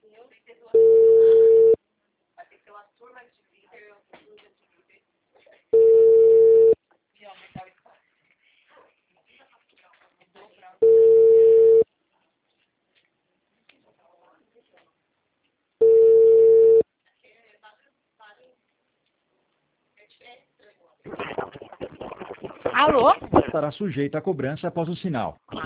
Alô? Estará sujeita a cobrança após o sinal.